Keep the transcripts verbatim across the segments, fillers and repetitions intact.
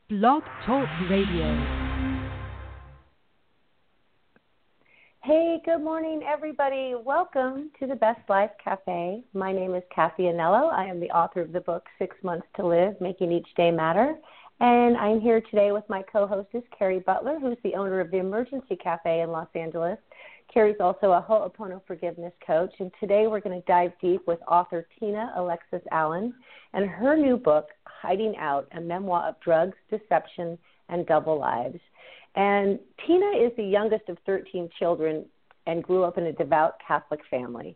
Blog Talk Radio. Hey, good morning, everybody. Welcome to the Best Life Cafe. My name is Kathy Anello. I am the author of the book, Six Months to Live, Making Each Day Matter. And I'm here today with my co-hostess, Carrie Butler, who's the owner of the Emergency Cafe in Los Angeles. Carrie's also a Ho'opono forgiveness coach. And today we're going to dive deep with author Tina Alexis Allen and her new book, Hiding Out, a memoir of drugs, deception, and double lives. And Tina is the youngest of thirteen children and grew up in a devout Catholic family.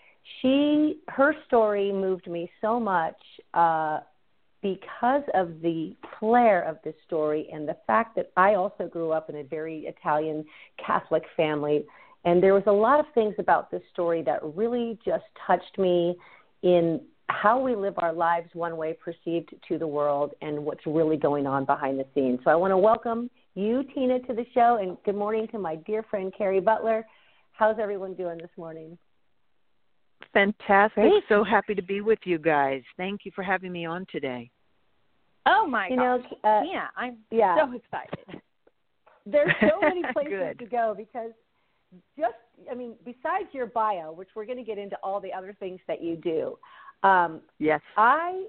She, her story moved me so much uh, because of the flair of this story and the fact that I also grew up in a very Italian Catholic family. And there was a lot of things about this story that really just touched me in how we live our lives one way perceived to the world and what's really going on behind the scenes. So I want to welcome you, Tina, to the show, and good morning to my dear friend, Carrie Butler. How's everyone doing this morning? Fantastic. Great. So happy to be with you guys. Thank you for having me on today. Oh, my you gosh. Know, uh, yeah, I'm yeah. so excited. There's so many places Good. to go because just, I mean, besides your bio, which we're going to get into all the other things that you do, um, yes, I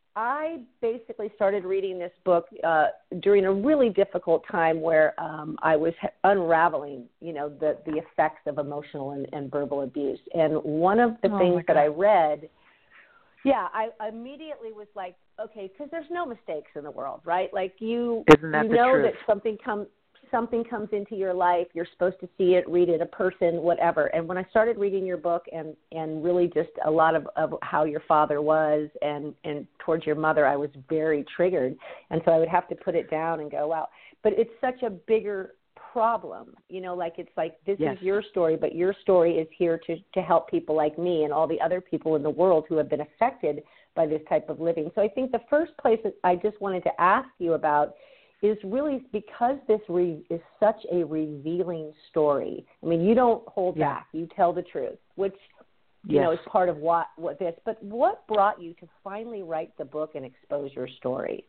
I basically started reading this book uh, during a really difficult time where um, I was unraveling, you know, the, the effects of emotional and, and verbal abuse. And one of the oh things that I read, yeah, I immediately was like, okay, because there's no mistakes in the world, right? Like you, Isn't that you the know truth? that something comes. Something comes into your life, you're supposed to see it, read it, a person, whatever. And when I started reading your book and, and really just a lot of, of how your father was and, and towards your mother, I was very triggered. And so I would have to put it down and go, wow. But it's such a bigger problem, you know, like it's like this yes. is your story, but your story is here to, to help people like me and all the other people in the world who have been affected by this type of living. So I think the first place that I just wanted to ask you about is really because this re- is such a revealing story. I mean, you don't hold yeah. back. You tell the truth, which, you yes. know, is part of what, what this. But what brought you to finally write the book and expose your story?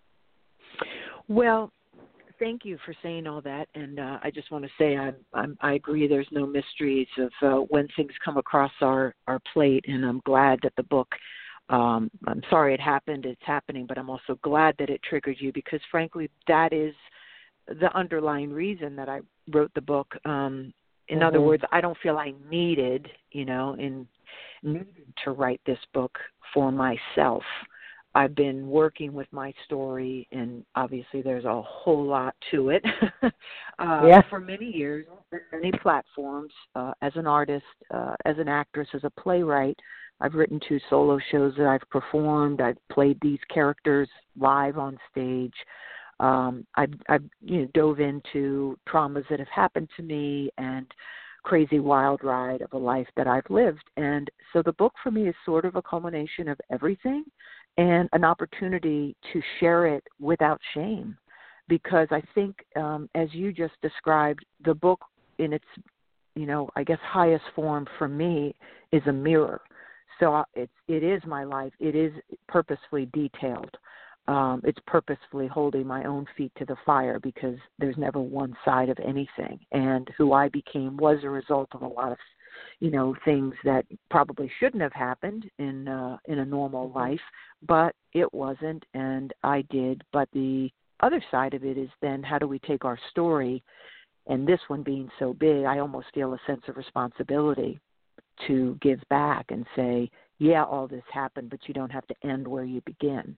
Well, thank you for saying all that. And uh, I just want to say I'm, I'm, I agree there's no mysteries of uh, when things come across our, our plate, and I'm glad that the book Um, I'm sorry it happened, it's happening, but I'm also glad that it triggered you because, frankly, that is the underlying reason that I wrote the book. Um, in mm-hmm. other words, I don't feel I needed, you know, in, needed to write this book for myself. I've been working with my story, and obviously there's a whole lot to it, uh, yeah. for many years, many platforms, uh, as an artist, uh, as an actress, as a playwright. I've written two solo shows that I've performed. I've played these characters live on stage. Um, I've, I've you know, dove into traumas that have happened to me and crazy wild ride of a life that I've lived. And so the book for me is sort of a culmination of everything and an opportunity to share it without shame. Because I think, um, as you just described, the book in its, you know, I guess highest form for me is a mirror. So it's, it is my life. It is purposefully detailed. Um, it's purposefully holding my own feet to the fire because there's never one side of anything. And who I became was a result of a lot of, you know, things that probably shouldn't have happened in uh, in a normal life, but it wasn't, and I did. But the other side of it is then how do we take our story, and this one being so big, I almost feel a sense of responsibility to give back and say, yeah, all this happened, but you don't have to end where you begin.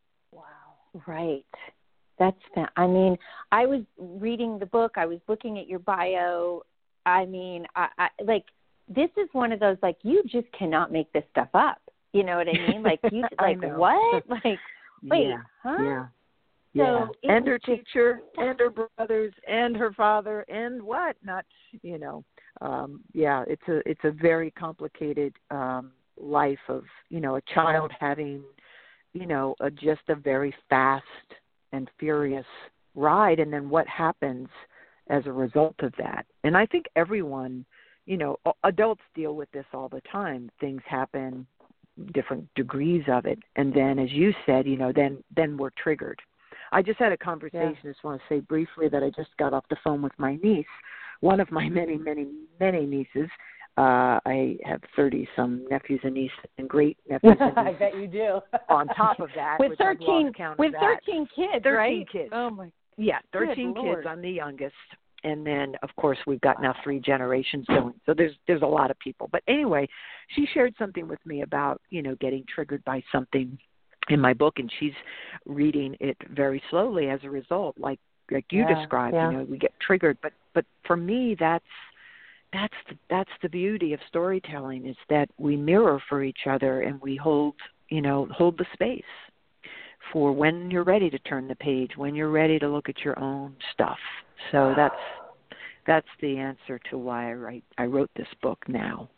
Wow. Right. That's, fa- I mean, I was reading the book. I was looking at your bio. I mean, I, I like, this is one of those, like, you just cannot make this stuff up. You know what I mean? Like, you, like, what? Like, wait, yeah, huh? Yeah. So yeah. And her just, teacher and her brothers and her father and what? Not, you know, um, yeah, it's a, it's a very complicated um, life of, you know, a child having, you know, a, just a very fast and furious ride. And then what happens as a result of that? And I think everyone, you know, adults deal with this all the time. Things happen, different degrees of it. And then, as you said, you know, then, then we're triggered. I just had a conversation. Yeah. I just want to say briefly that I just got off the phone with my niece, one of my many, many, many nieces. Uh, I have thirty-some nephews and nieces and great nephews and nieces. I bet you do. On top of that, with which thirteen, I've lost count with of that. thirteen kids, thirteen right? kids. Oh my. Yeah, thirteen Good kids. Lord. I'm the youngest, and then of course we've got now three generations going. So there's there's a lot of people. But anyway, she shared something with me about you know getting triggered by something in my book, and she's reading it very slowly as a result, like like you yeah, described. Yeah. You know, we get triggered, but but for me, that's that's the, that's the beauty of storytelling, is that we mirror for each other and we hold you know hold the space for when you're ready to turn the page, when you're ready to look at your own stuff. So that's that's the answer to why I write I wrote this book now.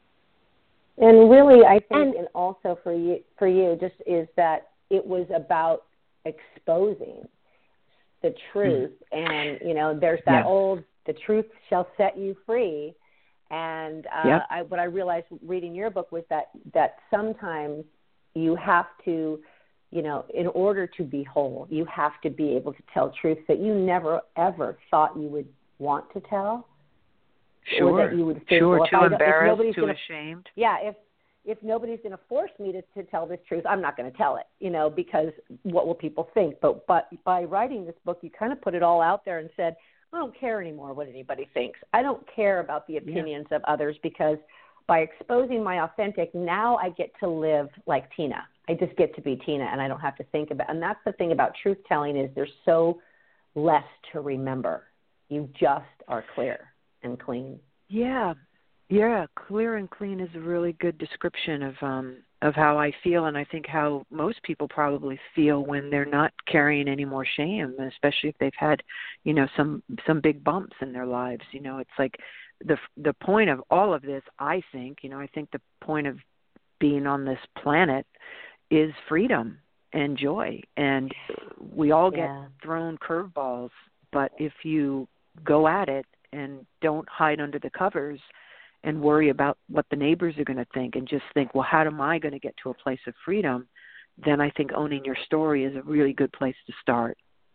And really, I think, And, and also for you, for you, just is that it was about exposing the truth, mm-hmm. and you know, there's that yeah. old, the truth shall set you free. And uh, yep. I, what I realized reading your book was that that sometimes you have to, you know, in order to be whole, you have to be able to tell truths that you never ever thought you would want to tell. Sure. Or that you would think, sure. well, too embarrassed, too gonna, ashamed. Yeah. If if nobody's going to force me to, to tell this truth, I'm not going to tell it. You know, because what will people think? But but by writing this book, you kind of put it all out there and said, I don't care anymore what anybody thinks. I don't care about the opinions yeah. of others, because by exposing my authentic, now I get to live like Tina. I just get to be Tina, and I don't have to think about. And that's the thing about truth telling, is there's so less to remember. You just are clear and clean. Yeah, yeah, clear and clean is a really good description of um, of how I feel, and I think how most people probably feel when they're not carrying any more shame, especially if they've had, you know, some some big bumps in their lives. You know, it's like the the point of all of this, I think, you know, I think the point of being on this planet is freedom and joy, and we all get yeah. thrown curveballs, but if you go at it and don't hide under the covers and worry about what the neighbors are going to think, and just think, well, how am I going to get to a place of freedom? Then I think owning your story is a really good place to start.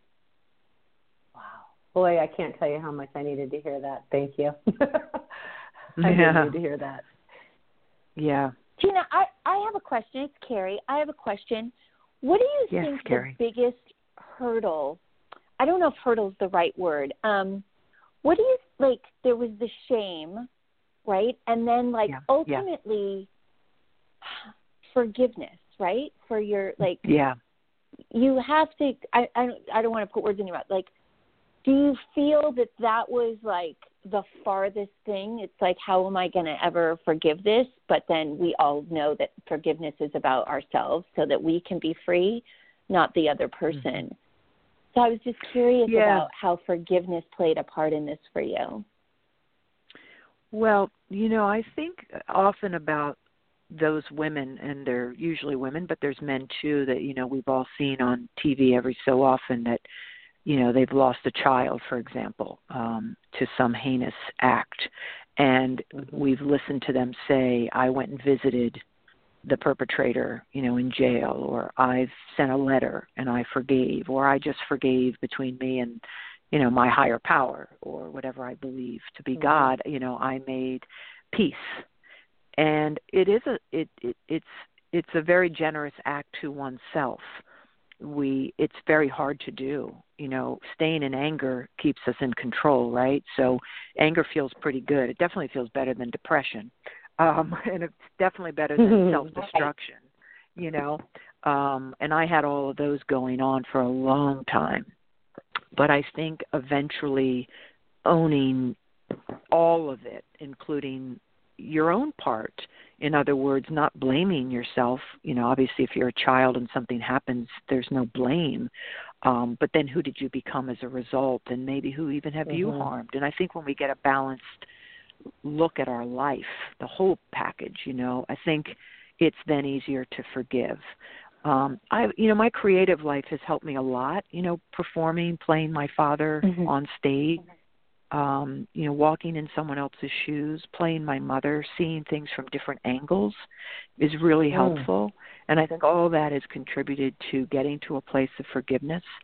Wow. Boy, I can't tell you how much I needed to hear that. Thank you. I yeah. needed to hear that. Yeah. Tina, I, I have a question. It's Carrie. I have a question. What do you yes, think Carrie. the biggest hurdle, I don't know if hurdle is the right word, um, what do you, like, there was the shame, right? And then, like, yeah. ultimately, yeah. forgiveness, right? For your, like, yeah. you have to, I, I, don't, I don't want to put words in your mouth. Like, do you feel that that was, like, the farthest thing? It's like, how am I going to ever forgive this? But then we all know that forgiveness is about ourselves, so that we can be free, not the other person. Mm-hmm. So I was just curious yeah. about how forgiveness played a part in this for you. Well, you know, I think often about those women, and they're usually women, but there's men too that, you know, we've all seen on T V every so often that, you know, they've lost a child, for example, um, to some heinous act. And we've listened to them say, I went and visited the perpetrator, you know, in jail, or I've sent a letter and I forgave, or I just forgave between me and, you know, my higher power, or whatever I believe to be mm-hmm. God. You know, I made peace. And it is a, it, it, it's, it's a very generous act to oneself. We, it's very hard to do. You know, staying in anger keeps us in control, right? So anger feels pretty good. It definitely feels better than depression. Um, and it's definitely better than self-destruction, you know. Um, and I had all of those going on for a long time. But I think eventually owning all of it, including your own part, in other words, not blaming yourself. You know, obviously if you're a child and something happens, there's no blame. Um, but then who did you become as a result? And maybe who even have mm-hmm. you harmed? And I think when we get a balanced look at our life, the whole package, you know, I think it's then easier to forgive. Um, I, you know, my creative life has helped me a lot, you know, performing, playing my father mm-hmm. on stage, um, you know, walking in someone else's shoes, playing my mother, seeing things from different angles is really helpful. Mm. And I think all that has contributed to getting to a place of forgiveness.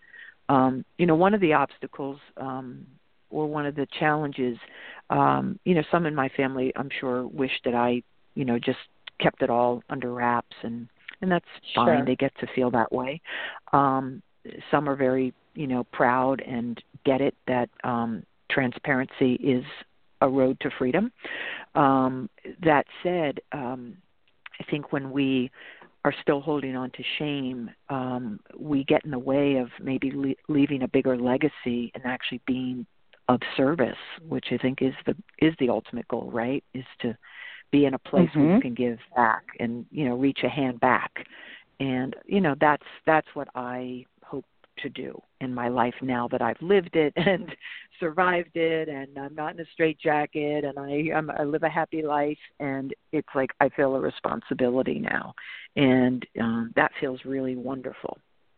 um, you know, one of the obstacles um, or one of the challenges, um, you know, some in my family, I'm sure, wish that I, you know, just kept it all under wraps, and, and that's fine. Sure. They get to feel that way. Um, some are very, you know, proud and get it that um, transparency is a road to freedom. Um, that said, um, I think when we are still holding on to shame, um, we get in the way of maybe le- leaving a bigger legacy and actually being of service, which I think is the is the ultimate goal, right? Is to be in a place Mm-hmm. where you can give back and, you know, reach a hand back. And, you know, that's that's what I hope to do in my life now that I've lived it and survived it, and I'm not in a straitjacket, and I I'm, I live a happy life, and it's like I feel a responsibility now, and um, that feels really wonderful.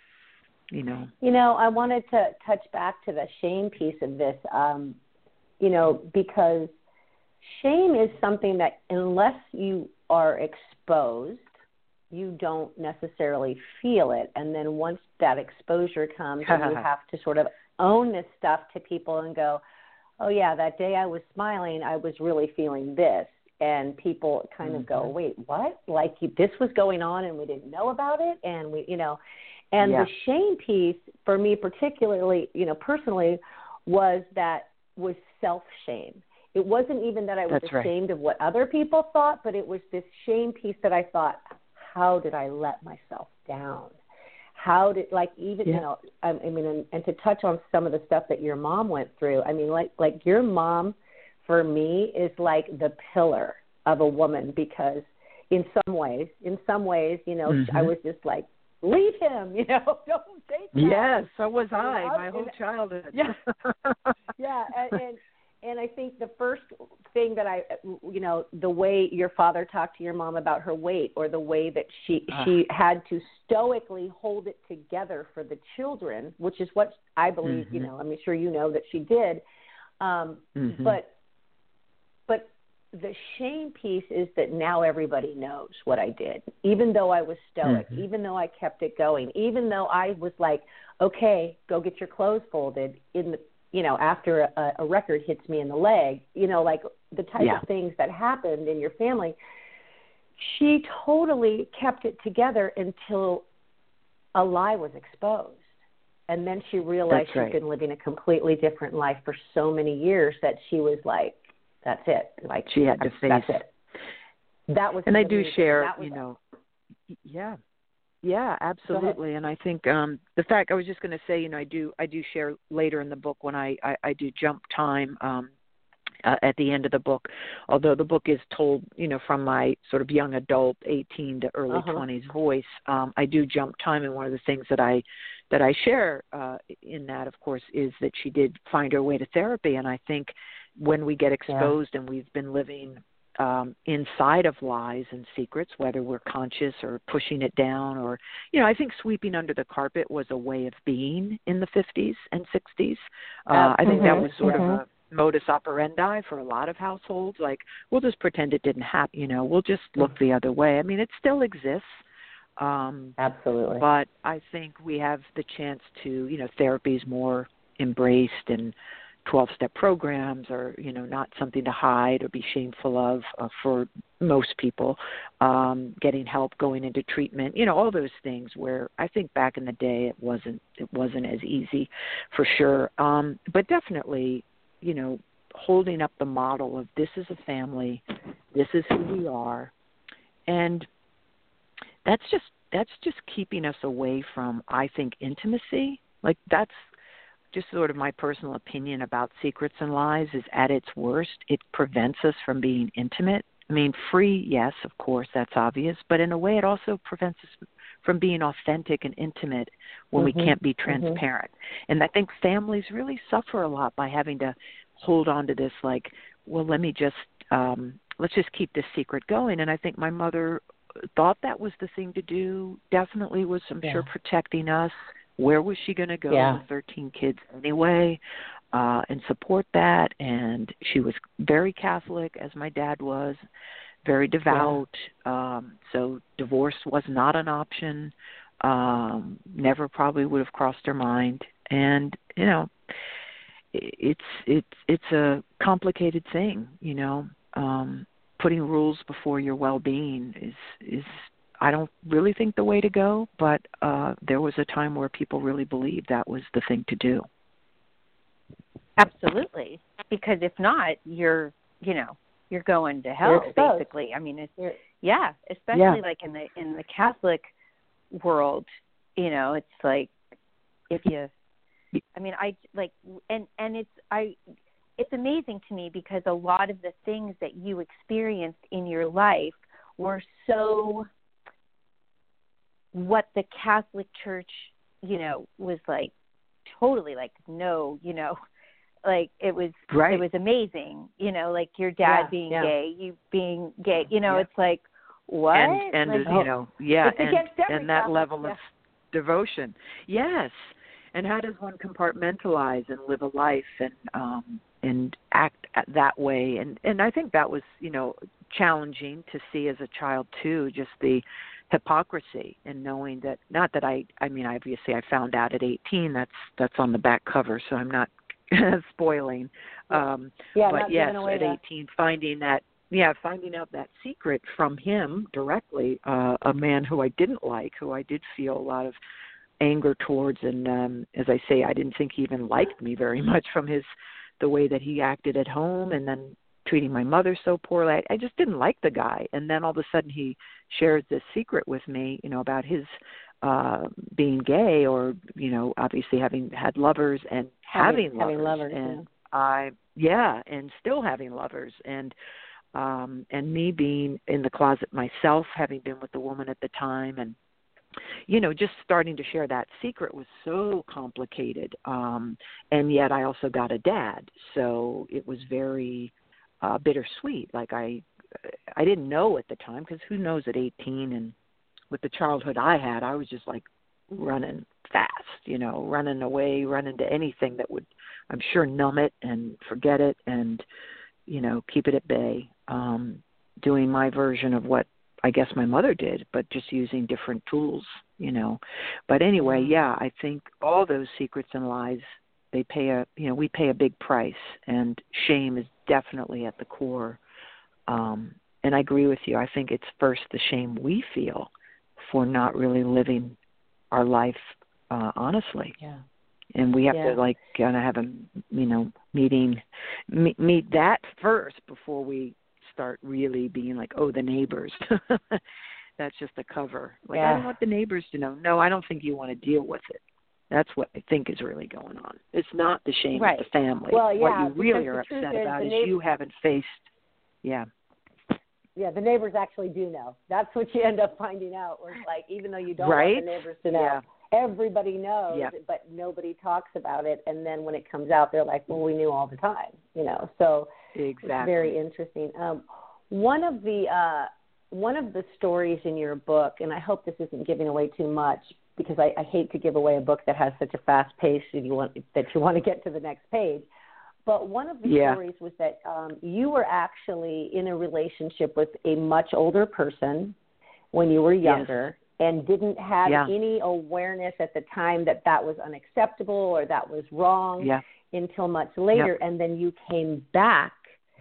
You know. You know, I wanted to touch back to the shame piece of this, um, you know, because shame is something that unless you are exposed, you don't necessarily feel it. And then once that exposure comes, and you have to sort of own this stuff to people and go, oh, yeah, that day I was smiling, I was really feeling this. And people kind mm-hmm. of go, wait, what? Like you, this was going on and we didn't know about it? And we, you know, and yeah. the shame piece for me particularly, you know, personally, was that was self-shame. It wasn't even that I was That's ashamed right. of what other people thought, but it was this shame piece that I thought, how did I let myself down? How did, like, even, yeah. you know, I, I mean, and, and to touch on some of the stuff that your mom went through, I mean, like, like your mom, for me, is like the pillar of a woman, because in some ways, in some ways, you know, mm-hmm. I was just like, leave him, you know, don't take that. Yes, so was and I, I my whole and, childhood. Yeah, yeah, and, and and I think the first thing that I, you know, the way your father talked to your mom about her weight, or the way that she uh. she had to stoically hold it together for the children, which is what I believe, mm-hmm. you know, I'm sure you know that she did, um, mm-hmm. but but. The shame piece is that now everybody knows what I did, even though I was stoic, mm-hmm. even though I kept it going, even though I was like, okay, go get your clothes folded in the, you know, after a, a record hits me in the leg, you know, like the type yeah. of things that happened in your family. She totally kept it together until a lie was exposed. And then she realized That's right. she'd been living a completely different life for so many years that she was like, that's it. Like she had to face that's it. That was, and I do share, you know, yeah, yeah, absolutely. And I think um, the fact I was just going to say, you know, I do, I do share later in the book when I, I, I do jump time um, uh, at the end of the book. Although the book is told, you know, from my sort of young adult, eighteen to early uh-huh. twenties voice, um, I do jump time, and one of the things that I that I share uh, in that, of course, is that she did find her way to therapy, and I think. When we get exposed yeah. and we've been living um, inside of lies and secrets, whether we're conscious or pushing it down, or, you know, I think sweeping under the carpet was a way of being in the fifties and sixties. Uh, uh, I think mm-hmm. that was sort mm-hmm. of a modus operandi for a lot of households. Like, we'll just pretend it didn't happen, you know, we'll just look the other way. I mean, it still exists. Um, Absolutely. But I think we have the chance to, you know, therapy is more embraced, and twelve-step programs are, you know, not something to hide or be shameful of uh, for most people. Um, getting help, going into treatment, you know, all those things where I think back in the day it wasn't it wasn't as easy, for sure. Um, but definitely, you know, holding up the model of this is a family, this is who we are, and that's just that's just keeping us away from, I think, intimacy. Like, that's just sort of my personal opinion about secrets and lies, is at its worst, it prevents us from being intimate. I mean, free, yes, of course, that's obvious, but in a way it also prevents us from being authentic and intimate when mm-hmm. we can't be transparent. Mm-hmm. And I think families really suffer a lot by having to hold on to this, like, well, let me just, um, let's just keep this secret going. And I think my mother thought that was the thing to do, definitely was, I'm yeah. sure, protecting us. Where was she going to go yeah. with thirteen kids anyway, uh, and support that? And she was very Catholic, as my dad was, very devout. Yeah. Um, so divorce was not an option. Um, never probably would have crossed her mind. And, you know, it's it's it's a complicated thing, you know. Um, putting rules before your well-being is is I don't really think the way to go, but uh, there was a time where people really believed that was the thing to do. Absolutely, because if not, you're you know you're going to hell basically. I mean, it's you're, yeah, especially yeah. like in the in the Catholic world, you know, it's like if you, I mean, I like and and it's I. It's amazing to me because a lot of the things that you experienced in your life were so what the Catholic Church, you know, was like totally like, no, you know, like it was, right. it was amazing, you know, like your dad yeah, being yeah. gay, you being gay, you know, yeah. it's like, what? And, and like, you know, yeah, it's and, and that Catholic, level yeah. of devotion. Yes. And how does one compartmentalize and live a life and, um, and act that way? And, and I think that was, you know, challenging to see as a child too, just the hypocrisy and knowing that, not that I, I mean, obviously I found out at eighteen, that's, that's on the back cover, so I'm not spoiling. Um, yeah, but not yes, away at that. eighteen, finding that, yeah, finding out that secret from him directly, uh, a man who I didn't like, who I did feel a lot of anger towards. And um, as I say, I didn't think he even liked me very much from his, the way that he acted at home and then treating my mother so poorly. I, I just didn't like the guy. And then all of a sudden he shares this secret with me, you know, about his uh, being gay or, you know, obviously having had lovers and having, having, lovers. having lovers. And yeah. I, yeah, and still having lovers. And, um, and me being in the closet myself, having been with the woman at the time, and, you know, just starting to share that secret was so complicated. Um, and yet I also got a dad. So it was very uh, bittersweet. Like I, I didn't know at the time, because who knows at eighteen, and with the childhood I had, I was just like running fast, you know, running away, running to anything that would, I'm sure, numb it and forget it and, you know, keep it at bay, um, doing my version of what I guess my mother did, but just using different tools, you know. But anyway, yeah, I think all those secrets and lies, they pay a, you know, we pay a big price, and shame is definitely at the core. Um, and I agree with you. I think it's first the shame we feel for not really living our life uh, honestly. Yeah. And we have yeah. to like kind of have a, you know, meeting, meet, meet that first before we start really being like, oh, the neighbors. That's just a cover. Like, yeah. I don't want the neighbors to know. No, I don't think you want to deal with it. That's what I think is really going on. It's not the shame right. of the family. Well, yeah, what you really are upset is about is neighbor- you haven't faced, yeah. Yeah, the neighbors actually do know. That's what you end up finding out. Or like, even though you don't right? want the neighbors to know, yeah. everybody knows, yeah. but nobody talks about it. And then when it comes out, they're like, well, we knew all the time, you know. So exactly. It's very interesting. Um, one of the uh, one of the stories in your book, and I hope this isn't giving away too much, because I, I hate to give away a book that has such a fast pace and you want that you want to get to the next page. But one of the yeah. stories was that um, you were actually in a relationship with a much older person when you were younger, yes. and didn't have yeah. any awareness at the time that that was unacceptable or that was wrong yeah. until much later. Yep. And then you came back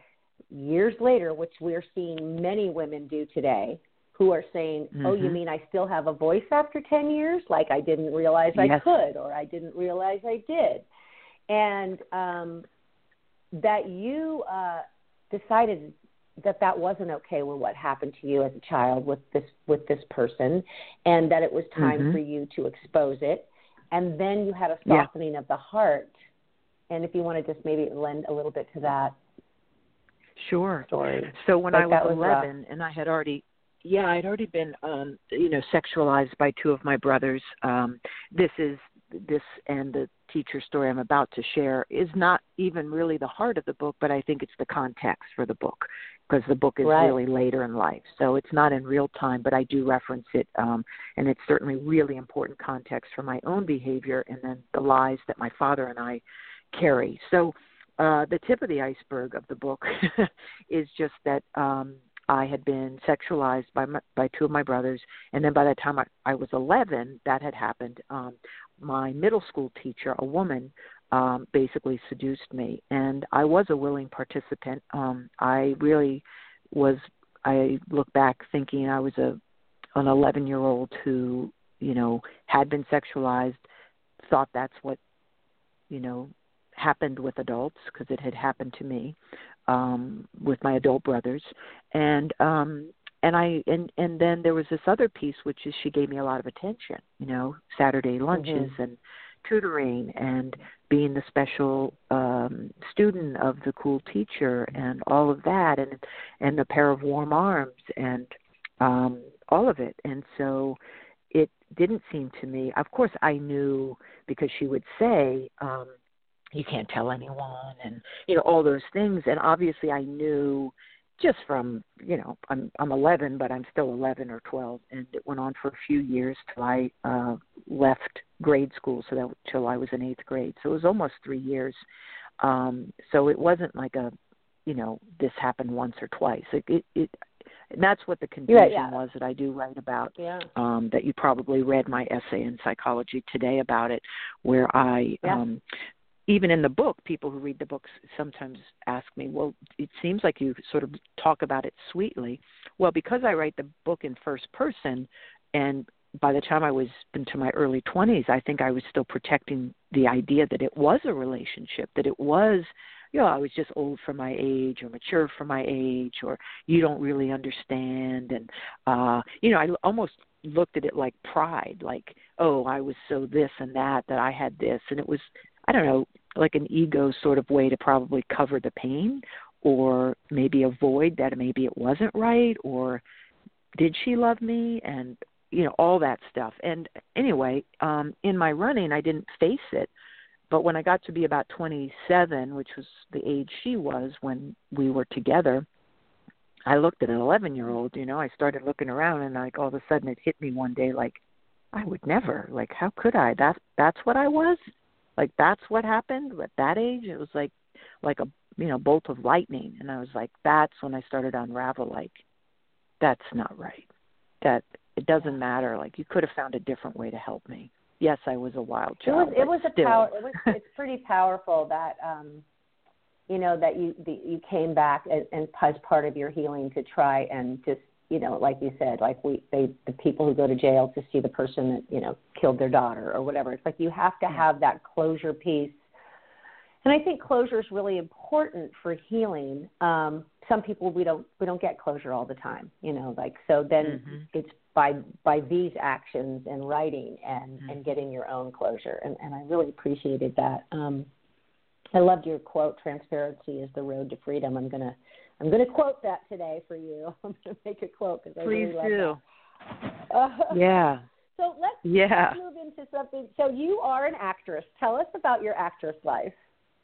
years later, which we're seeing many women do today, who are saying, mm-hmm. oh, you mean I still have a voice after ten years? Like I didn't realize yes. I could, or I didn't realize I did. And um, that you uh, decided that that wasn't okay with what happened to you as a child with this with this person, and that it was time mm-hmm. for you to expose it. And then you had a softening yeah. of the heart. And if you want to just maybe lend a little bit to that. Sure. Story. So when like I was, was eleven, rough. and I had already, yeah, I'd already been, um, you know, sexualized by two of my brothers. Um, this is this and the teacher story I'm about to share is not even really the heart of the book, but I think it's the context for the book, because the book is right. really later in life. So it's not in real time, but I do reference it, um, and it's certainly really important context for my own behavior and then the lies that my father and I carry. So uh, the tip of the iceberg of the book is just that um, I had been sexualized by my, by two of my brothers, and then by the time I, I was eleven, that had happened. Um, my middle school teacher, a woman, um, basically seduced me. And I was a willing participant. Um, I really was, I look back thinking I was a an eleven-year-old who, you know, had been sexualized, thought that's what, you know, happened with adults, because it had happened to me um, with my adult brothers. And um, and I and, and then there was this other piece, which is she gave me a lot of attention, you know, Saturday lunches mm-hmm. and tutoring and being the special um, student of the cool teacher and all of that, and and a pair of warm arms and um, all of it. And so it didn't seem to me, of course I knew, because she would say, um, you can't tell anyone, and, you know, all those things. And obviously I knew just from, you know, I'm I'm eleven, but I'm still eleven or twelve, and it went on for a few years till I uh, left grade school, so that till I was in eighth grade. So it was almost three years. Um, so it wasn't like a, you know, this happened once or twice. It, it, it and that's what the confusion yeah, yeah. was that I do write about, yeah. um, that you probably read my essay in Psychology Today about it, where I, yeah. um, even in the book, people who read the books sometimes ask me, well, it seems like you sort of talk about it sweetly. Well, because I write the book in first person, and by the time I was into my early twenties, I think I was still protecting the idea that it was a relationship, that it was, you know, I was just old for my age or mature for my age, or you don't really understand. And, uh, you know, I almost looked at it like pride, like, oh, I was so this and that, that I had this. And it was, I don't know, like an ego sort of way to probably cover the pain, or maybe avoid that maybe it wasn't right, or did she love me? And, you know, all that stuff. And anyway, um, in my running, I didn't face it. But when I got to be about twenty-seven, which was the age she was when we were together, I looked at an eleven-year-old, you know, I started looking around, and like all of a sudden it hit me one day, like, I would never, like, how could I? That, that's what I was? Like, that's what happened at that age? It was like, like a, you know, bolt of lightning. And I was like, that's when I started to unravel, like, that's not right. That it doesn't matter. Like, you could have found a different way to help me. Yes, I was a wild child. It was, it was still. a power. It was. It's pretty powerful that, um, you know, that you the, you came back and, and as part of your healing to try and just, you know, like you said, like we they the people who go to jail to see the person that, you know, killed their daughter or whatever. It's like you have to have that closure piece, and I think closure is really important for healing. Um, some people we don't we don't get closure all the time, you know, like so then mm-hmm. it's by by these actions and writing and, mm-hmm. and getting your own closure. And, and I really appreciated that. Um, I loved your quote, transparency is the road to freedom. I'm going to I'm gonna quote that today for you. I'm going to make a quote because I Please really love do. that. Uh, yeah. So let's, yeah. let's move into something. So you are an actress. Tell us about your actress life.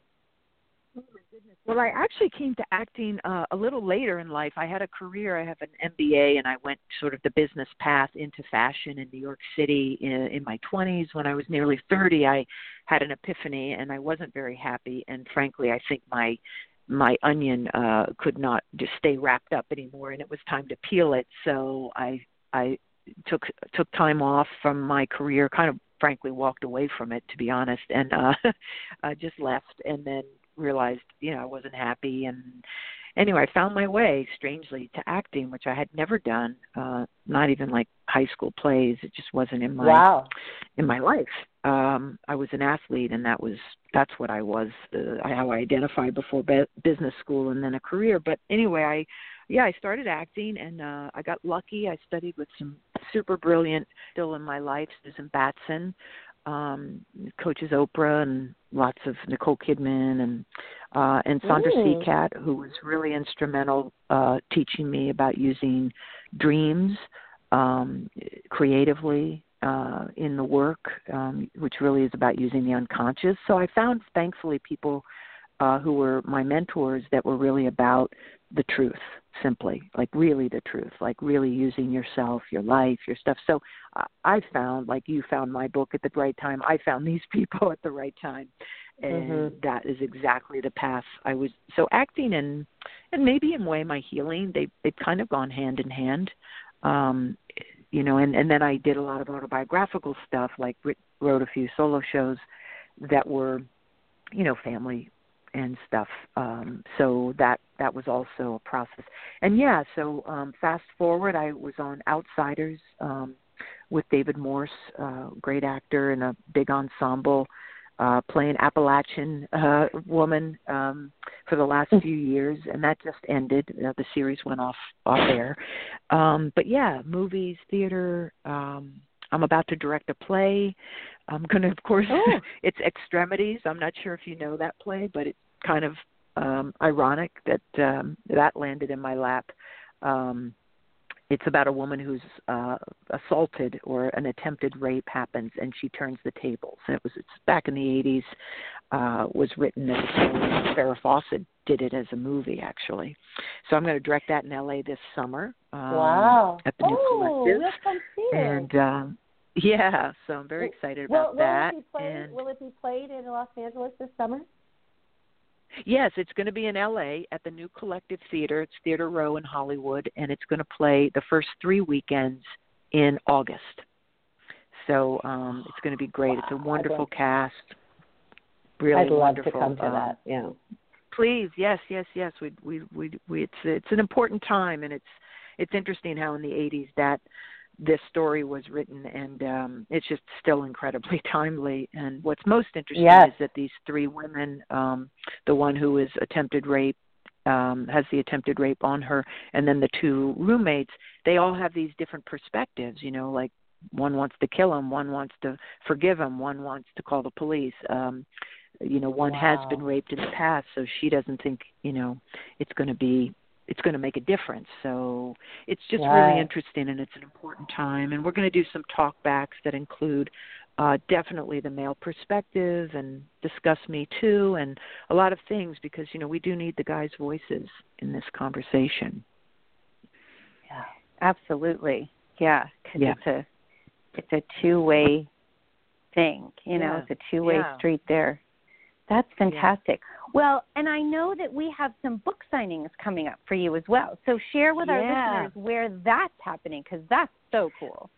Oh my goodness. Well, I actually came to acting uh, a little later in life. I had a career. I have an M B A, and I went sort of the business path into fashion in New York City in, in my twenties. When I was nearly thirty, I had an epiphany, and I wasn't very happy. And frankly, I think my my onion uh, could not just stay wrapped up anymore, and it was time to peel it. So I I took took time off from my career, kind of frankly walked away from it, to be honest, and uh, I just left, and then realized, you know, I wasn't happy. And anyway, I found my way, strangely, to acting, which I had never done, uh, not even like high school plays. It just wasn't in my, wow. in my life. Um, I was an athlete, and that was, that's what I was, uh, how I identified before be- business school and then a career. But anyway, I, yeah, I started acting, and uh, I got lucky. I studied with some super brilliant, still in my life, Susan Batson, um, coaches Oprah, and lots of Nicole Kidman, and uh, and Sandra mm. Seacat, who was really instrumental uh, teaching me about using dreams um, creatively uh, in the work, um, which really is about using the unconscious. So I found, thankfully, people uh, who were my mentors that were really about the truth, simply, like really the truth, like really using yourself, your life, your stuff. So uh, I found, like you found my book at the right time, I found these people at the right time. And mm-hmm. that is exactly the path I was. So acting and, and maybe in a way my healing, they, they've kind of gone hand in hand. Um, you know, and, and then I did a lot of autobiographical stuff, like wrote a few solo shows that were, you know, family and stuff. Um, so that that was also a process. And yeah, so um, fast forward, I was on Outsiders um, with David Morse, uh, great actor in a big ensemble, uh, playing Appalachian uh, woman um, for the last few years, and that just ended. Uh, the series went off off air. Um, but yeah, movies, theater. Um, I'm about to direct a play. I'm going to, of course, oh. It's Extremities. I'm not sure if you know that play, but it's kind of um, ironic that um, that landed in my lap. Um, it's about a woman who's uh, assaulted or an attempted rape happens, and she turns the tables. And it was it's back in the eighties. Uh, was written as a play. Farrah Fawcett did it as a movie, actually. So I'm going to direct that in L A this summer. Um, wow! At the New oh, Collective. We'll come see it. And um, yeah, so I'm very excited will, about will that. It be played, and will it be played in Los Angeles this summer? Yes, it's going to be in L A at the New Collective Theater. It's Theater Row in Hollywood, and it's going to play the first three weekends in August. So um, it's going to be great. Wow. It's a wonderful love, cast. Really I'd love wonderful. to come to um, that. Yeah. Please, yes, yes, yes. We, we, we, we. It's it's an important time, and it's it's interesting how in the eighties that this story was written, and um, it's just still incredibly timely. And what's most interesting yes. is that these three women, um, the one who is attempted rape, um, has the attempted rape on her, and then the two roommates, they all have these different perspectives, you know, like one wants to kill him, one wants to forgive him, one wants to call the police. Um, you know, one wow. has been raped in the past, so she doesn't think, you know, it's going to be it's going to make a difference. So it's just right. really interesting, and it's an important time. And we're going to do some talkbacks that include uh, definitely the male perspective and discuss Me Too and a lot of things because, you know, we do need the guys' voices in this conversation. Yeah, absolutely. Yeah, because yeah. it's a it's a two-way thing. You know, yeah. it's a two-way yeah. street there. That's fantastic. Yeah. Well, and I know that we have some book signings coming up for you as well. So share with yeah. our listeners where that's happening because that's so cool.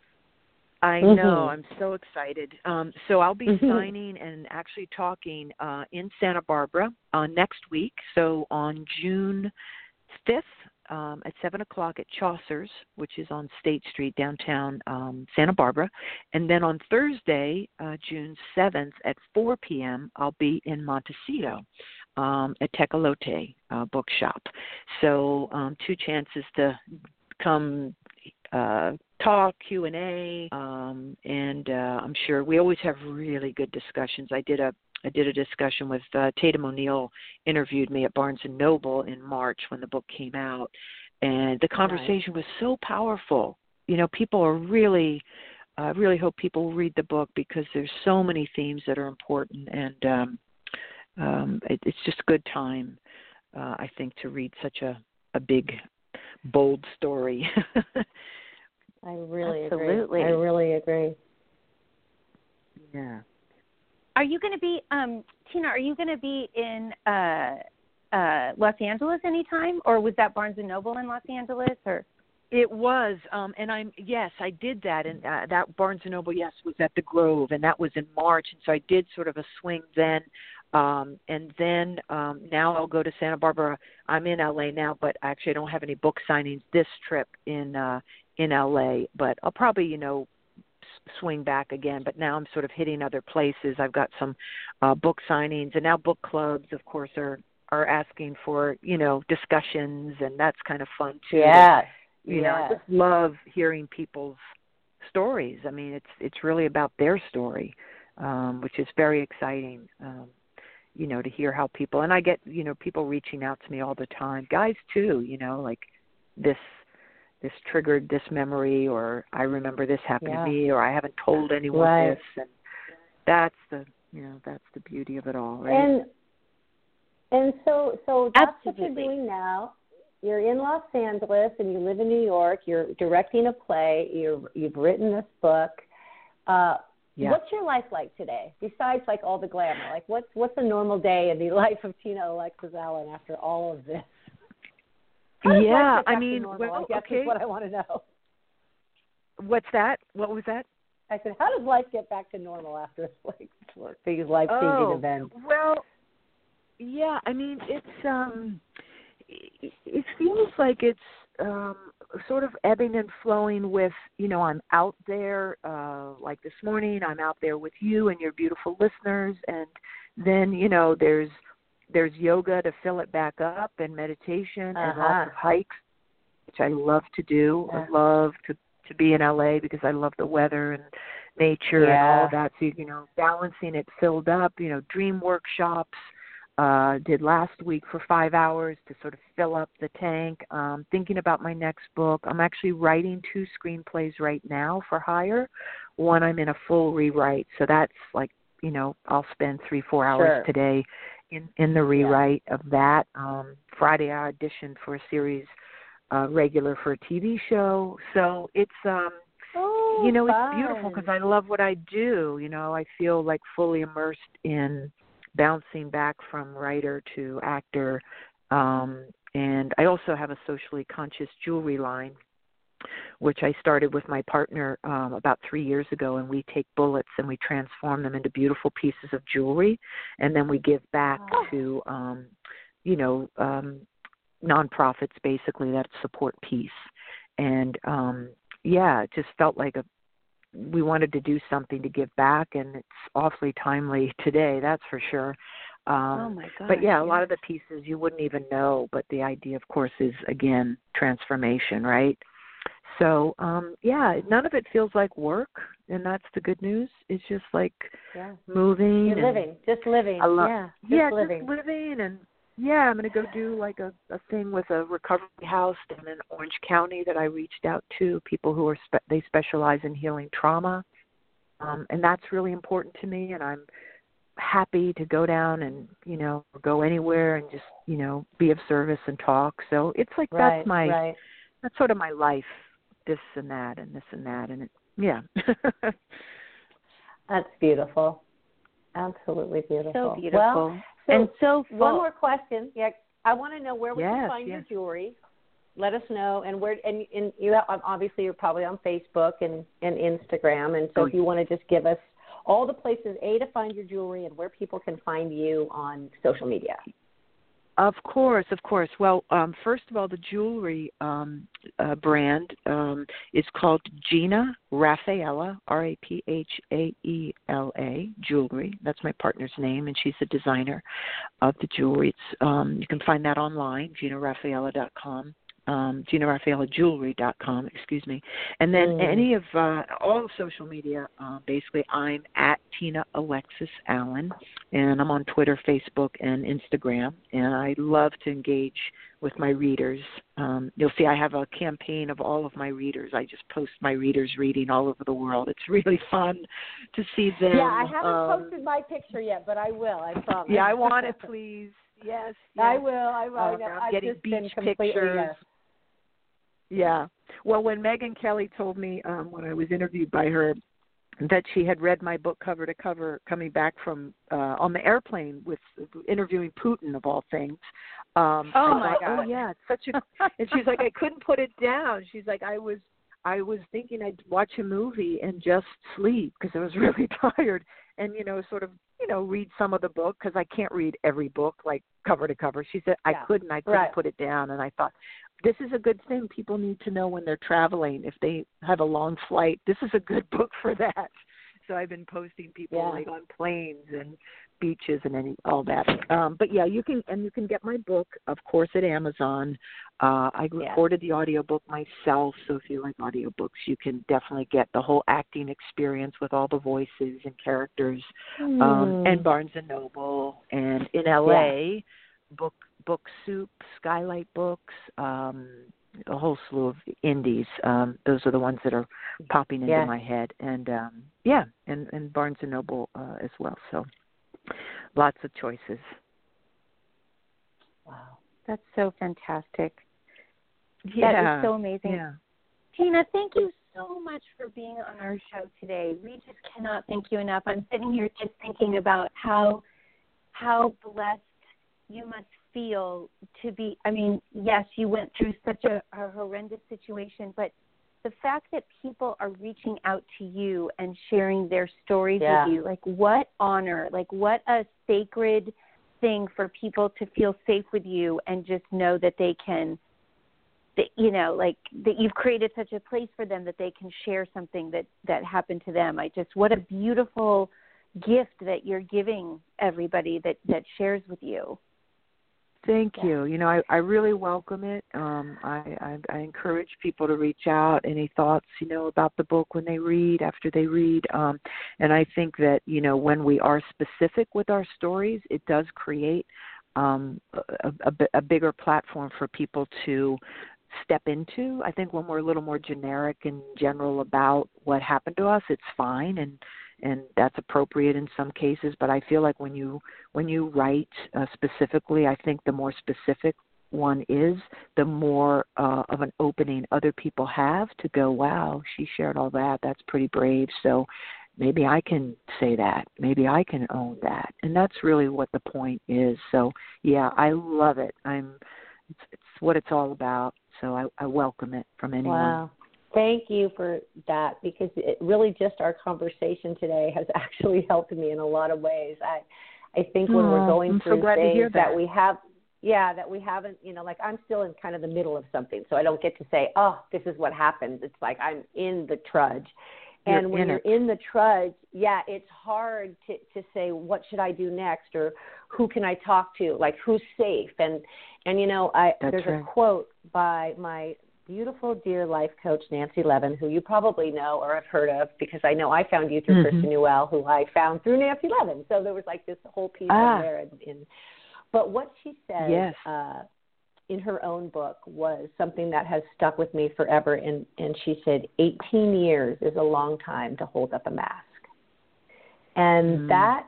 I mm-hmm. know. I'm so excited. Um, so I'll be mm-hmm. signing and actually talking uh, in Santa Barbara uh, next week. So on June fifth um, at seven o'clock at Chaucer's, which is on State Street, downtown um, Santa Barbara. And then on Thursday, uh, June seventh at four p.m., I'll be in Montecito um, at Tecolote uh, Bookshop. So um, two chances to come uh, talk, Q and A, um, and uh, I'm sure we always have really good discussions. I did a I did a discussion with uh, Tatum O'Neill, interviewed me at Barnes and Noble in March when the book came out, and the conversation nice. was so powerful. You know, people are really, I uh, really hope people will read the book because there's so many themes that are important, and um, um, it, it's just a good time, uh, I think, to read such a, a big, bold story. I really Absolutely. agree. I really agree. Yeah. Are you going to be, um, Tina, are you going to be in uh, uh, Los Angeles anytime? Or was that Barnes and Noble in Los Angeles? Or It was. Um, and I'm, yes, I did that. And uh, that Barnes and Noble, yes, was at the Grove. And that was in March. And so I did sort of a swing then. Um, and then um, now I'll go to Santa Barbara. I'm in L A now, but actually I don't have any book signings this trip in uh, in L A. But I'll probably, you know, swing back again, but now I'm sort of hitting other places. I've got some uh, book signings, and now book clubs, of course, are are asking for, you know, discussions, and that's kind of fun too. Yeah, you yeah. know, I just love hearing people's stories. I mean, it's it's really about their story, um, which is very exciting. Um, you know, to hear how people, and I get, you know, people reaching out to me all the time, guys too. You know, like this. this triggered this memory, or I remember this happened yeah. to me, or I haven't told anyone right. this. And that's the, you know, that's the beauty of it all, right? And and so so that's Absolutely. what you're doing now. You're in Los Angeles and you live in New York. You're directing a play. You're, you've written this book. Uh, yeah. What's your life like today, besides like all the glamour? Like what's what's a normal day in the life of Tina Alexis Allen after all of this? Yeah, I mean, normal, well, I guess okay. is what I want to know. What's that? What was that? I said, how does life get back to normal after like these life-changing oh, events? Well, yeah, I mean, it's um, it, it feels like it's um, sort of ebbing and flowing with, you know, I'm out there, uh, like this morning, I'm out there with you and your beautiful listeners, and then, you know, there's there's yoga to fill it back up, and meditation, uh-huh. and lots of hikes, which I love to do. Yeah. I love to, to be in L A because I love the weather and nature yeah. and all of that. So, you know, balancing it filled up, you know, dream workshops, uh, did last week for five hours to sort of fill up the tank, um, thinking about my next book. I'm actually writing two screenplays right now for hire. One I'm in a full rewrite. So that's like, you know, I'll spend three, four hours sure. today in, in the rewrite yeah. of that. Um, Friday I auditioned for a series uh, regular for a T V show. So it's, um, oh, you know, fun. it's beautiful because I love what I do. You know, I feel like fully immersed in bouncing back from writer to actor. Um, and I also have a socially conscious jewelry line, which I started with my partner um, about three years ago, and we take bullets and we transform them into beautiful pieces of jewelry, and then we give back oh. to, um, you know, um, nonprofits basically that support peace. And, um, yeah, it just felt like a we wanted to do something to give back, and it's awfully timely today, that's for sure. Um, oh, my God. But, yeah, a yes. lot of the pieces you wouldn't even know, but the idea, of course, is, again, transformation, right? So, um, yeah, none of it feels like work, and that's the good news. It's just like yeah. moving. You're living, just living. Lo- yeah, just yeah, living. just living. And, yeah, I'm going to go do like a, a thing with a recovery house down in Orange County that I reached out to, people who are, spe- they specialize in healing trauma. Um, and that's really important to me, and I'm happy to go down and, you know, go anywhere and just, you know, be of service and talk. So it's like right, that's my, right. that's sort of my life, this and that and this and that. And it, yeah. That's beautiful. Absolutely beautiful. So beautiful. Well, so and so full. One more question. Yeah, I want to know where we yes, can find yes. your jewelry. Let us know, and where. And, and you have, obviously you're probably on Facebook and, and Instagram, and so oh, if you want to just give us all the places a to find your jewelry and where people can find you on social media. Of course, of course. Well, um, first of all, the jewelry um, uh, brand um, is called Gina Raffaella, R A P H A E L A, jewelry. That's my partner's name, and she's the designer of the jewelry. It's, um, you can find that online, gina raffaella dot com. Um, gina raffaella jewelry dot com, excuse me. And then mm. any of, uh, all of social media, uh, basically I'm at Tina Alexis Allen, and I'm on Twitter, Facebook, and Instagram, and I love to engage with my readers. Um, you'll see I have a campaign of all of my readers. I just post my readers reading all over the world. It's really fun to see them. Yeah, I haven't um, posted my picture yet, but I will, I promise. Yeah, I want it, please. Yes, yes. I will. I will. Um, I'm I've getting just beach been completely, pictures. Yes. Yeah. Well, when Megyn Kelly told me um, when I was interviewed by her that she had read my book cover to cover coming back from uh, on the airplane with interviewing Putin of all things. Um, oh I my thought, God! Oh yeah, it's such a. And she's like, I couldn't put it down. She's like, I was, I was thinking I'd watch a movie and just sleep because I was really tired, and you know, sort of, you know, read some of the book because I can't read every book like cover to cover. She said yeah. I couldn't, I couldn't right. put it down, and I thought, this is a good thing. People need to know when they're traveling. If they have a long flight, this is a good book for that. So I've been posting people yeah. like on planes and beaches and any all that. Um, but yeah, you can and you can get my book, of course, at Amazon. Uh, I recorded yeah. the audiobook myself, so if you like audiobooks, you can definitely get the whole acting experience with all the voices and characters. Mm. Um, and Barnes and Noble, and in L A, yeah. book. Book Soup, Skylight Books, um, a whole slew of indies. Um, those are the ones that are popping into yeah. my head, and um, yeah, and, and Barnes and Noble uh, as well. So lots of choices. Wow, that's so fantastic. Yeah, that is so amazing. Yeah. Tina, thank you so much for being on our show today. We just cannot thank you enough. I'm sitting here just thinking about how how blessed you must feel to be, I mean, yes, you went through such a, a horrendous situation, but the fact that people are reaching out to you and sharing their stories yeah. with you, like what honor, like what a sacred thing for people to feel safe with you and just know that they can, that, you know, like that you've created such a place for them that they can share something that, that happened to them. I just, what a beautiful gift that you're giving everybody that, that shares with you. Thank yeah. you. You know, I, I really welcome it. Um, I, I, I encourage people to reach out. Any thoughts, you know, about the book when they read, after they read. Um, and I think that, you know, when we are specific with our stories, it does create um, a, a, a bigger platform for people to step into. I think when we're a little more generic and general about what happened to us, it's fine. And and that's appropriate in some cases, but I feel like when you when you write uh, specifically, I think the more specific one is, the more uh, of an opening other people have to go, wow, she shared all that, that's pretty brave, so maybe I can say that, maybe I can own that, and that's really what the point is. So yeah, I love it. I'm it's, it's what it's all about, so I, I welcome it from anyone. Wow. Thank you for that, because it really just our conversation today has actually helped me in a lot of ways. I I think when oh, we're going I'm through so glad things to hear that. that we have, yeah, that we haven't, you know, like I'm still in kind of the middle of something, so I don't get to say, oh, this is what happened. It's like I'm in the trudge. You're and when in you're it. in the trudge, yeah, it's hard to, to say, what should I do next, or who can I talk to, like who's safe. And, and you know, I That's there's right. a quote by my beautiful, dear life coach, Nancy Levin, who you probably know or have heard of, because I know I found you through mm-hmm. Krista Newell, who I found through Nancy Levin. So there was like this whole piece ah. of there. In, in, but what she says yes. uh, in her own book was something that has stuck with me forever. And, and she said, eighteen years is a long time to hold up a mask. And mm. that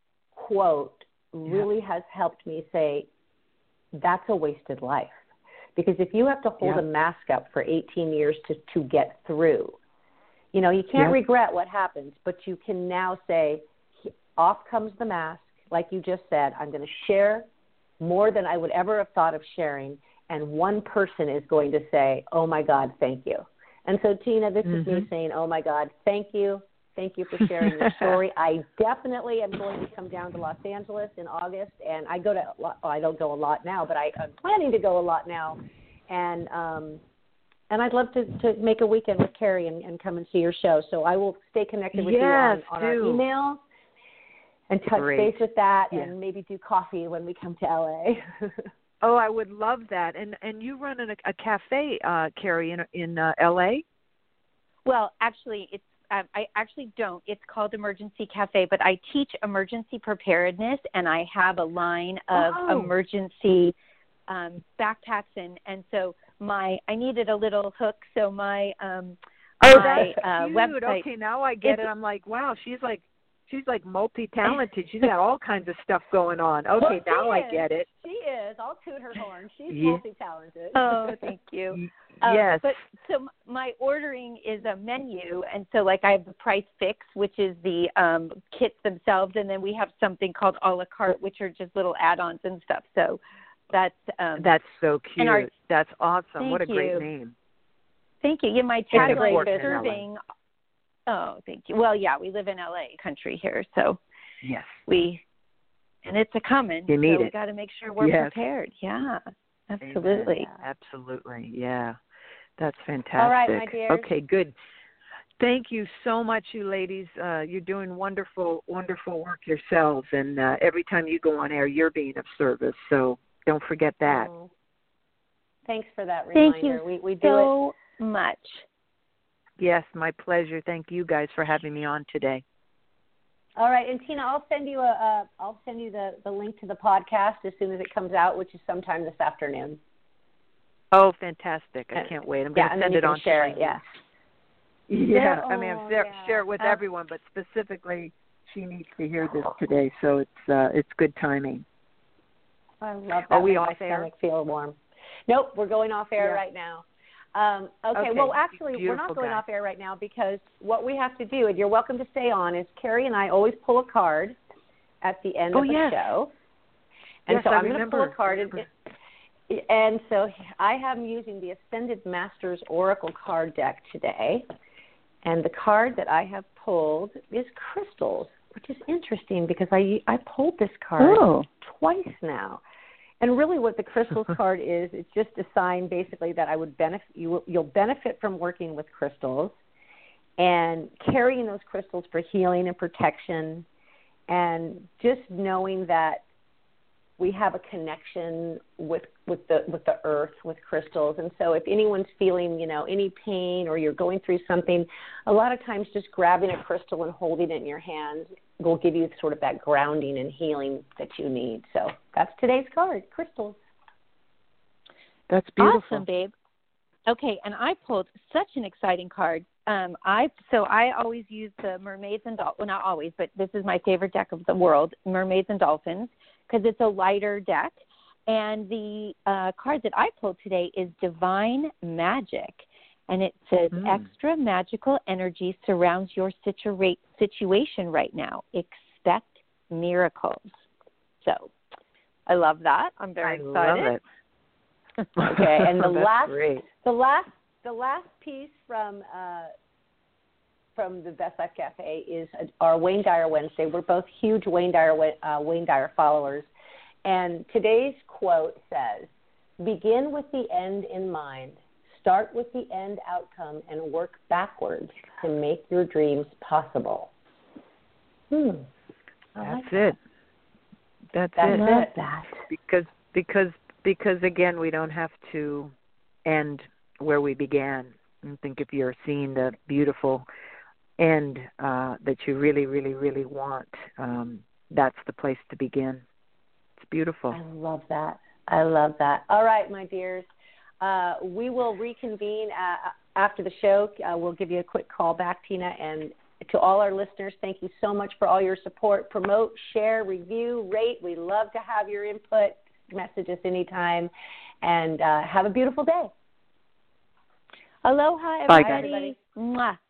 quote really yeah. has helped me say, that's a wasted life. Because if you have to hold yep. a mask up for eighteen years to, to get through, you know, you can't yep. regret what happens, but you can now say, off comes the mask. Like you just said, I'm going to share more than I would ever have thought of sharing, and one person is going to say, oh, my God, thank you. And so, Tina, this mm-hmm. is me saying, oh, my God, thank you. Thank you for sharing your story. I definitely am going to come down to Los Angeles in August, and I go to, well, I don't go a lot now, but I, I'm planning to go a lot now, and um, and I'd love to, to make a weekend with Carrie and, and come and see your show. So I will stay connected with yes, you on, on our emails and touch Great. base with that, yeah. and maybe do coffee when we come to L A. Oh, I would love that. And and you run a, a cafe, uh, Carrie, in in uh, L A? Well, actually, it's Um, I actually don't. It's called Emergency Cafe, but I teach emergency preparedness, and I have a line of oh. emergency um, backpacks, and, and so my I needed a little hook, so my um, oh, my that's uh, cute. website. Okay, now I get it. I'm like, wow, she's like she's like multi-talented. She's got all kinds of stuff going on. Okay, well, now I is. get it. She is. I'll toot her horn. She's yeah. multi-talented. Oh, thank you. Um, yes. But so my ordering is a menu, and so like I have the Price Fix, which is the um, kits themselves, and then we have something called a la carte, which are just little add-ons and stuff. So that's um, that's so cute. Our, that's awesome. What a you. great name. Thank you. Yeah, my tagline is serving. Oh, thank you. Well, yeah, we live in L A country here, so yes, we and it's a coming. You need so it. We got to make sure we're yes. prepared. Yeah, absolutely. Amen. Absolutely. Yeah. That's fantastic. All right, my dears. Okay, good. Thank you so much, you ladies. Uh, you're doing wonderful, wonderful work yourselves, and uh, every time you go on air, you're being of service. So don't forget that. Oh. Thanks for that reminder. Thank you we, we do so it. much. Yes, my pleasure. Thank you guys for having me on today. All right, and Tina, I'll send you a, uh, I'll send you the, the link to the podcast as soon as it comes out, which is sometime this afternoon. Oh, fantastic. I can't wait. I'm going yeah, to send it on share to it, yeah. Yeah, oh, I mean, I'm share, yeah. share it with uh, everyone, but specifically she needs to hear this today, so it's uh, it's good timing. I love that. Are we Makes off my air? stomach feel warm. Nope, we're going off air yeah. right now. Um, okay, okay, well, actually, beautiful we're not going guy. off air right now because what we have to do, and you're welcome to stay on, is Carrie and I always pull a card at the end oh, of the yes. show. And yes, so I I'm going to pull a card. And, and so I am using the Ascended Masters Oracle card deck today. And the card that I have pulled is crystals, which is interesting because I, I pulled this card oh. twice now. And really what the crystals card is, it's just a sign basically that I would benefit, you, you'll benefit from working with crystals and carrying those crystals for healing and protection, and just knowing that we have a connection with with the with the earth, with crystals. And so if anyone's feeling, you know, any pain or you're going through something, a lot of times just grabbing a crystal and holding it in your hand will give you sort of that grounding and healing that you need. So that's today's card, crystals. That's beautiful. Awesome, babe. Okay, and I pulled such an exciting card. Um, I so I always use the Mermaids and Dolphins. Well, not always, but this is my favorite deck of the world, Mermaids and Dolphins, because it's a lighter deck. And the uh, card that I pulled today is Divine Magic. And it says, mm. extra magical energy surrounds your situa- situation right now. Expect miracles. So I love that. I'm very I excited. Love it. Okay, and the last, great. the last, the last piece from uh, from the Best Life Cafe is our Wayne Dyer Wednesday. We're both huge Wayne Dyer uh, Wayne Dyer followers, and today's quote says, "Begin with the end in mind. Start with the end outcome and work backwards to make your dreams possible." Hmm. That's like it. That's that. it. I love that. Because because because again, we don't have to end where we began. I think if you're seeing the beautiful end uh, that you really, really, really want, um, that's the place to begin. It's beautiful. I love that. I love that. All right, my dears. Uh, we will reconvene uh, after the show. Uh, we'll give you a quick call back, Tina. And to all our listeners, thank you so much for all your support. Promote, share, review, rate. We love to have your input. Message us anytime. And uh, have a beautiful day. Aloha, Bye, everybody. guys. Mwah.